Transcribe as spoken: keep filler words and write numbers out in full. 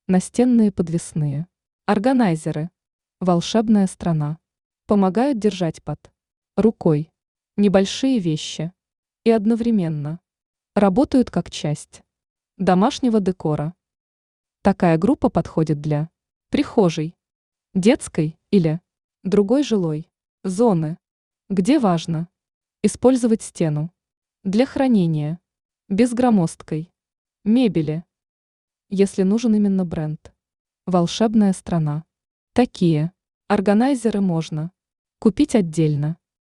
Настенные подвесные. Органайзеры. Волшебная страна. Помогают держать под рукой небольшие вещи и одновременно работают как часть домашнего декора. Такая группа подходит для прихожей, детской или другой жилой зоны, где важно использовать стену для хранения без громоздкой мебели, если нужен именно бренд. Волшебная страна. Такие органайзеры можно купить отдельно